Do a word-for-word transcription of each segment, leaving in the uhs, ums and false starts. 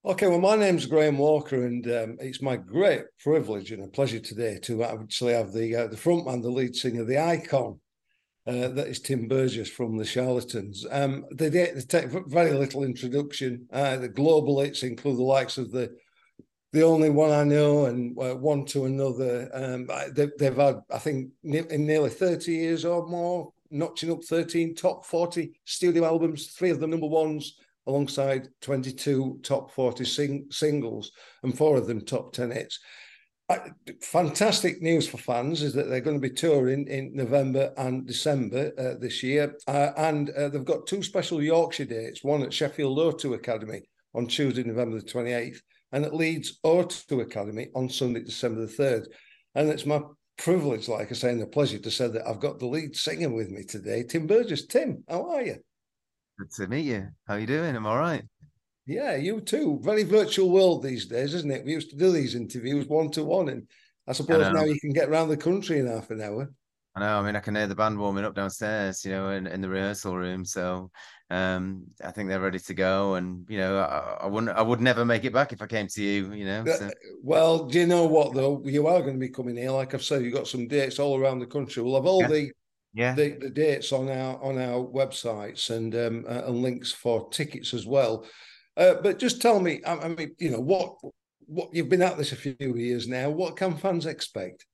Okay, well, my name's Graham Walker, and um, it's my great privilege and a pleasure today to actually have the uh, the frontman, the lead singer, the icon. Uh, that is Tim Burgess from the Charlatans. Um, they, they take very little introduction. Uh, the global hits include the likes of the the only one I know and uh, one to another. Um, they, they've had, I think, in nearly thirty years or more, notching up thirteen top forty studio albums, three of them number ones, alongside twenty-two top forty sing- singles and four of them top ten hits. Uh, fantastic news for fans is that they're going to be touring in November and December uh, this year. Uh, and uh, they've got two special Yorkshire dates, one at Sheffield O two Academy on Tuesday, November the twenty-eighth, and at Leeds O two Academy on Sunday, December the third. And it's my privilege, like I say, and a pleasure to say that I've got the lead singer with me today, Tim Burgess. Tim, how are you? Good to meet you. How you doing? I'm all right. Yeah, you too. Very virtual world these days, isn't it? We used to do these interviews one to one, and I I suppose now know. you can get around the country in half an hour. I know. I mean, I can hear the band warming up downstairs, you know, in, in the rehearsal room. So, um, I think they're ready to go. And you know, I, I wouldn't, I would never make it back if I came to you, you know. Uh, So, Well, do you know what though? You are going to be coming here, like I've said. You've got some dates all around the country. We'll have all yeah, the yeah. the, the dates on our on our websites and um, uh, and links for tickets as well. Uh, but just tell me, I, I mean, you know, what what you've been at this a few years now. What can fans expect?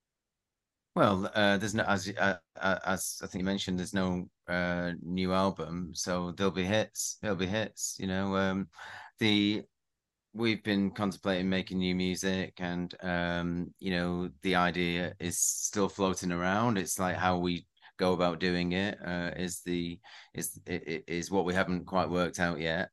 Well, uh, there's no, as uh, uh, as I think you mentioned, there's no uh new album, so there'll be hits. There'll be hits. You know, um, the we've been contemplating making new music, and um you know the idea is still floating around. It's like how we go about doing it uh is the is is what we haven't quite worked out yet.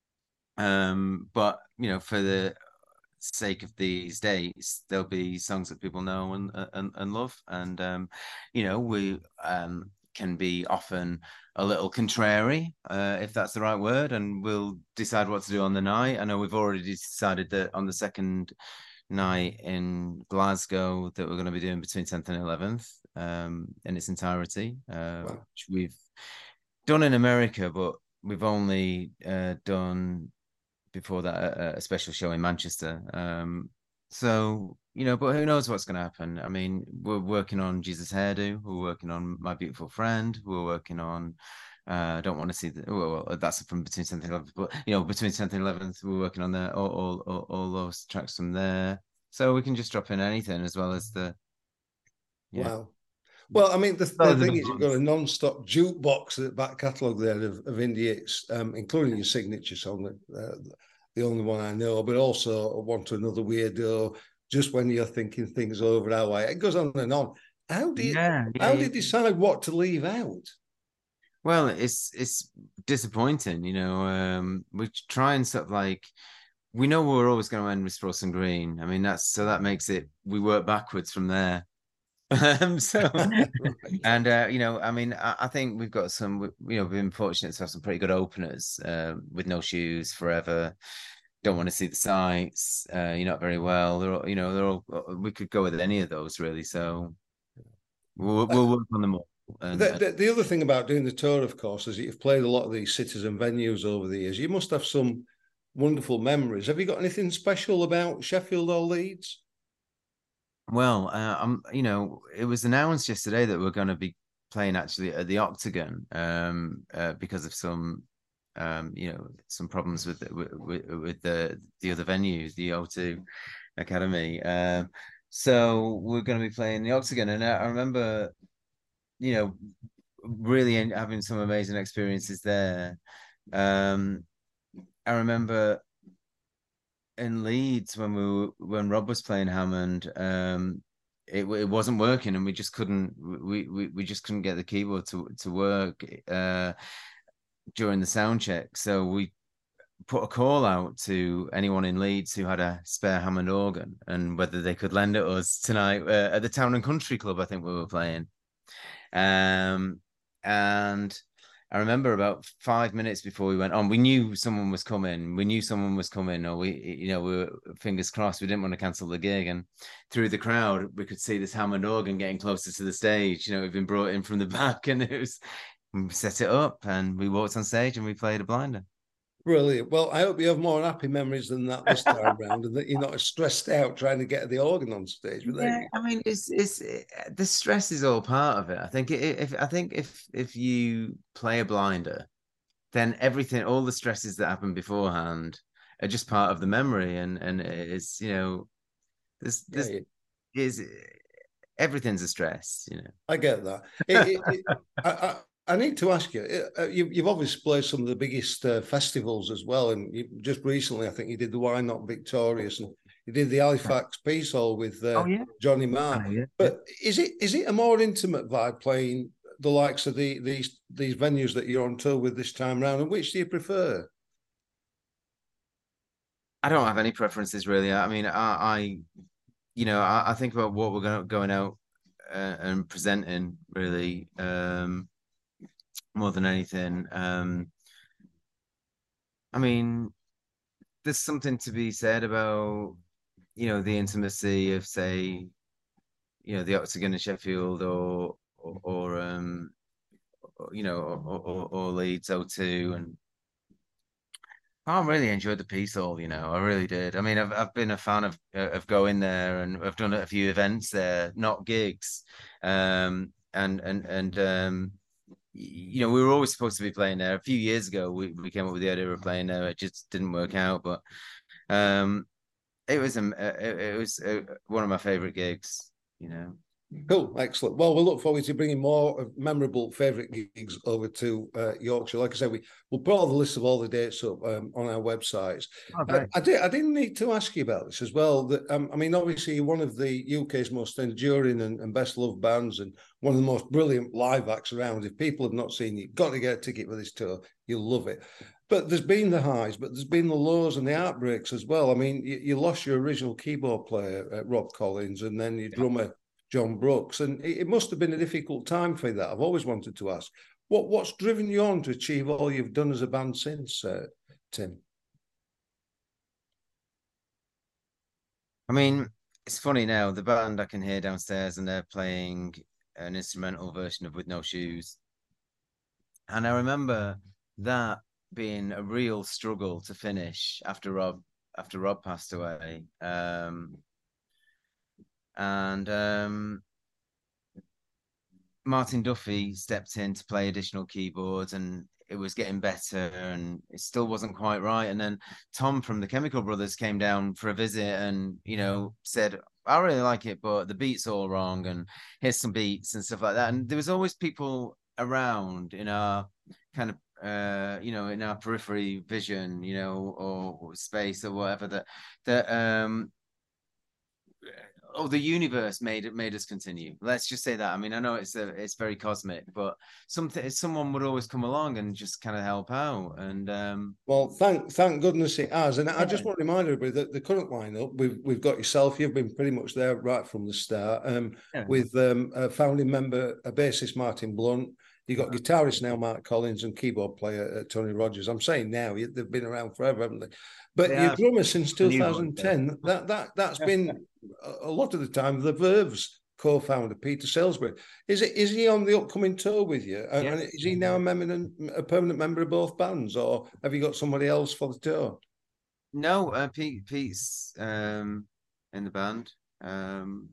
Um but you know, for the sake of these days, there'll be songs that people know and and, and love, and um you know, we um can be often a little contrary, uh, if that's the right word, and we'll decide what to do on the night. I know we've already decided that on the second night in Glasgow that we're going to be doing Between tenth and eleventh, um, in its entirety, uh, Well, which we've done in America, but we've only uh, done before that a, a special show in Manchester. Um, so you know, but who knows what's going to happen? I mean, we're working on Jesus Hairdo. We're working on My Beautiful Friend. We're working on. Uh, I don't want to see the. Well, well, that's from Between tenth and eleventh, but you know, Between tenth and eleventh, we're working on the all, all, all, all those tracks from there. So we can just drop in anything as well as the yeah. wow. Well, I mean, the, Well, the as the thing big is, you've got a ones. non-stop jukebox at the back catalogue there of, of indie hits, um, including your signature song, uh, the only one I know, but also One to Another Weirdo, Just When You're Thinking Things Over Our Way. It goes on and on. How do you, Yeah, yeah, how do you yeah. decide what to leave out? Well, it's it's disappointing, you know. Um, we try and sort of like we know we're always going to end with Frost Green. I mean, that's so that makes it we work backwards from there. Um, so Right. and uh, you know, I mean, I, I think we've got some. You know, we've been fortunate to have some pretty good openers. Uh, with No Shoes, Forever. Don't want to see the sights. Uh, you're not very well. They're all, you know, they're all. uh, We could go with any of those really. So we'll Uh, we'll work on them all. And, the, and the, the other thing about doing the tour, of course, is that you've played a lot of these cities and venues over the years. You must have some wonderful memories. Have you got anything special about Sheffield or Leeds? well, uh, I'm. You know, it was announced yesterday that we're going to be playing actually at the Octagon, um, uh, because of some um, you know, some problems with with, with the the other venues, the O two Academy. Um, so we're going to be playing the Octagon, and I, I remember, you know, really having some amazing experiences there. Um, I remember in Leeds when we were, when Rob was playing Hammond. Um, it it wasn't working, and we just couldn't we we, we just couldn't get the keyboard to to work uh during the sound check. So we put a call out to anyone in Leeds who had a spare Hammond organ and whether they could lend it us tonight, uh, at the Town and Country Club. I think we were playing. Um, and I remember about five minutes before we went on, we knew someone was coming. We knew someone was coming, or we, you know, we were fingers crossed. We didn't want to cancel the gig. And through the crowd, we could see this Hammond organ getting closer to the stage. You know, it'd been brought in from the back, and it was we set it up, and we walked on stage, and we played a blinder. Brilliant. Well, I hope you have more happy memories than that this time round, and that you're not as stressed out trying to get the organ on stage. But there Yeah, you I mean, it's it's the stress is all part of it. I think if I think if if you play a blinder, then everything, all the stresses that happen beforehand are just part of the memory, and and it's you know, there's go. there's Yeah, is everything's a stress, you know. I get that. It, it, it, I, I, I need to ask you, uh, you. You've obviously played some of the biggest uh, festivals as well, and you, just recently, I think you did the Why Not Victorious, and you did the Halifax Peace Hall with uh, Oh yeah, Johnny I Marr. know, yeah, yeah. But is it is it a more intimate vibe playing the likes of the these these venues that you're on tour with this time round, and which do you prefer? I don't have any preferences really. I mean, I, I you know, I, I think about what we're going going out uh, and presenting really um, more than anything. Um, I mean, there's something to be said about you know the intimacy of say you know the Octagon in Sheffield or or, or um or, you know or, or, or Leeds O two and I really enjoyed the Peace Hall, you know, I really did. I mean, I've I've been a fan of uh, of going there, and I've done a few events there, not gigs, um, and and and um, you know, we were always supposed to be playing there. A few years ago, we, we came up with the idea of playing there. It just didn't work out, but um, it was um, uh, it, it was uh, one of my favorite gigs, you know. Cool, excellent. Well, we look forward to bringing more memorable favourite gigs over to uh, Yorkshire. Like I said, we we'll put all the list of all the dates up um, on our websites. Oh, I, great. I did. I didn't need to ask you about this as well. That um, I mean, obviously, you're one of the U K's most enduring and, and best loved bands, and one of the most brilliant live acts around. If people have not seen you, you've got to get a ticket for this tour. You'll love it. But there's been the highs, but there's been the lows and the heartbreaks as well. I mean, you, you lost your original keyboard player, uh, Rob Collins, and then your drummer, John Brooks, and it, it must have been a difficult time for that. I've always wanted to ask, what what's driven you on to achieve all you've done as a band since, uh, Tim? I mean, it's funny now, the band I can hear downstairs and they're playing an instrumental version of With No Shoes. And I remember that being a real struggle to finish after Rob after Rob passed away. Um, and um, Martin Duffy stepped in to play additional keyboards, and it was getting better, and it still wasn't quite right. And then Tom from the Chemical Brothers came down for a visit, and you know said, "I really like it, but the beats all wrong, and here's some beats and stuff like that." And there was always people around in our kind of uh you know in our periphery vision, you know or, or space or whatever, that that um oh, the universe made it made us continue. Let's just say that. I mean, I know it's a, it's very cosmic, but something someone would always come along and just kind of help out. And um, Well, thank thank goodness it has. And I yeah, just want to remind everybody that the current lineup, we've we've got yourself. You've been pretty much there right from the start. Um, yeah, with um, a founding member, a bassist Martin Blunt. You got guitarist now Mark Collins and keyboard player uh, Tony Rogers. I'm saying now they've been around forever, haven't they? But your yeah, drummer since the new one. two thousand ten. That that that's been a lot of the time the Verve's co-founder Peter Salisbury. Is it is he on the upcoming tour with you? And, Yeah. and is he now a, member, a permanent member of both bands, or have you got somebody else for the tour? No, uh, Pete Pete's um, in the band. Um,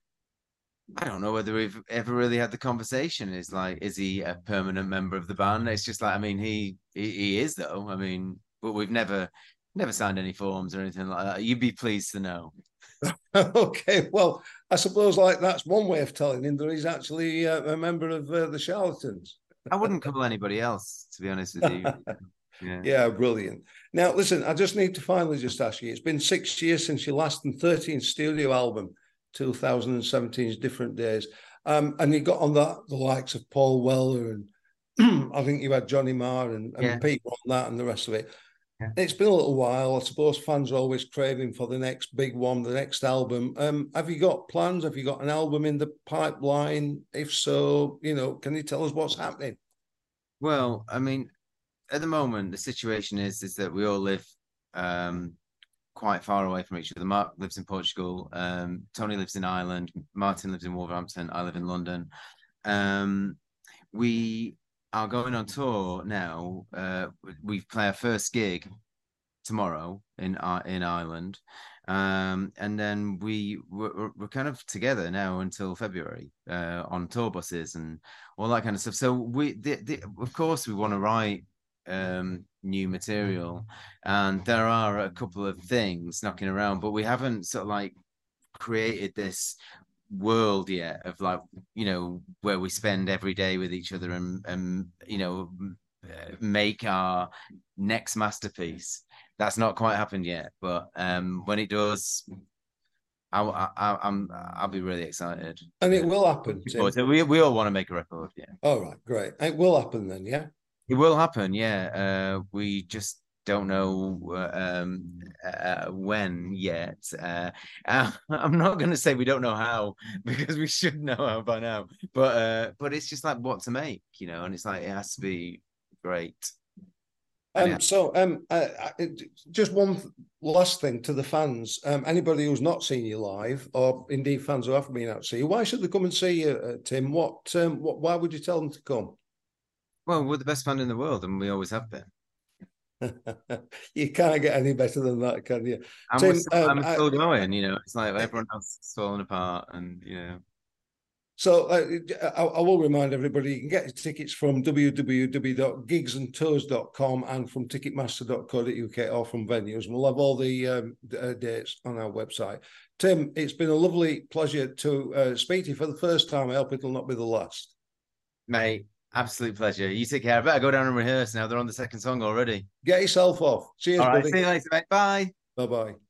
I don't know whether we've ever really had the conversation. Is like, is he a permanent member of the band? It's just like, I mean, he he, he is though. I mean, but we've never never signed any forms or anything like that. You'd be pleased to know. Okay, well, I suppose like that's one way of telling him that he's actually uh, a member of uh, the Charlatans. I wouldn't call anybody else, to be honest with you. Yeah. Yeah, brilliant. Now, listen, I just need to finally just ask you, it's been six years since your last and thirteenth studio album, two thousand seventeen's Different Days. Um, and you got on that the likes of Paul Weller and I think you had Johnny Marr and, and Yeah. Pete on that and the rest of it. Yeah. It's been a little while. I suppose fans are always craving for the next big one, the next album. Um, have you got plans? Have you got an album in the pipeline? If so, you know, can you tell us what's happening? Well, I mean, at the moment, the situation is is that we all live um, quite far away from each other. Mark lives in Portugal. Um, Tony lives in Ireland. Martin lives in Wolverhampton. I live in London. Um, we are going on tour now. Uh, we play our first gig tomorrow in uh, in Ireland, um, and then we we're, we're kind of together now until February uh, on tour buses and all that kind of stuff. So we, the, the, of course, we want to write um, new material, and there are a couple of things knocking around, but we haven't sort of like created this world yet of like, you know, where we spend every day with each other and and you know make our next masterpiece. That's not quite happened yet, but um when it does, I, I, I'm I'll be really excited. And it will happen, Tim. So we we all want to make a record, yeah. All right, great. It will happen then, yeah. It will happen, yeah. Uh, we just don't know uh, um, uh, when yet. Uh, uh, I'm not going to say we don't know how because we should know how by now. But uh, but it's just like what to make, you know, and it's like it has to be great. Um, so, um, uh, just one last thing to the fans. Um, anybody who's not seen you live, or indeed fans who have been out to see you, why should they come and see you, uh, Tim? What, um, what, why would you tell them to come? Well, we're the best band in the world, and we always have been. You can't get any better than that, can you? And Tim, we're still, um, I'm still I, going, you know. It's like everyone else is falling apart, and you know. So uh, I, I will remind everybody, you can get tickets from w w w dot gigs and tours dot com and from ticketmaster dot co dot u k or from venues. We'll have all the um, uh, dates on our website. Tim, it's been a lovely pleasure to uh, speak to you for the first time. I hope it'll not be the last. Mate, absolute pleasure. You take care. I better go down and rehearse now. They're on the second song already. Get yourself off. Cheers, All right, buddy. see you later, mate. Bye. Bye-bye.